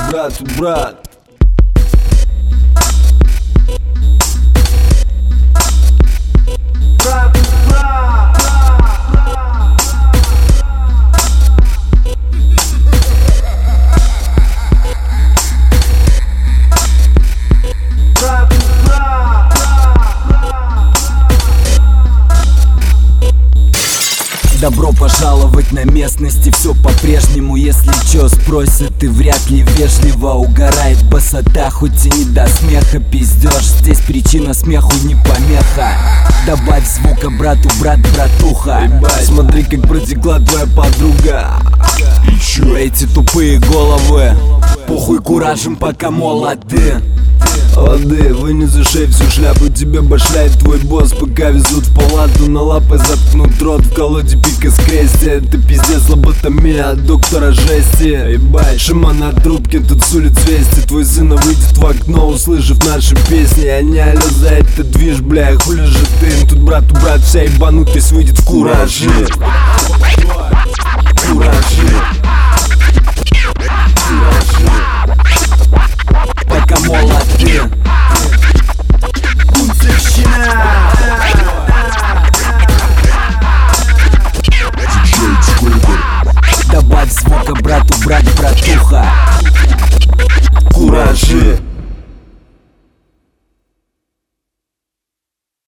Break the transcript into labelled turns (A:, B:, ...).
A: брат.
B: Добро пожаловать на местности, все по-прежнему. Если чё спросят, и вряд ли вежливо. Угорает басота, хоть и не до смеха. Пиздёж, здесь причина смеху не помеха. Добавь звука брату, братуха.
A: Ебать, смотри, как протекла твоя подруга.
B: Эти тупые головы, похуй куражем, пока молоды.
A: Воды, вынес из шеи всю шляпу, тебе башляет твой босс. Пока везут в палату, на лапы заткнут рот. В колоде пика скрести, это пиздец, лоботомия от доктора жести. Ебать, шима на трубке, тут с улиц вести. Твой сын выйдет в окно, услышав наши песни. А не алё за это движ, бля, хули же ты. Тут брат, вся ебанутость выйдет в кураже. Пока молод.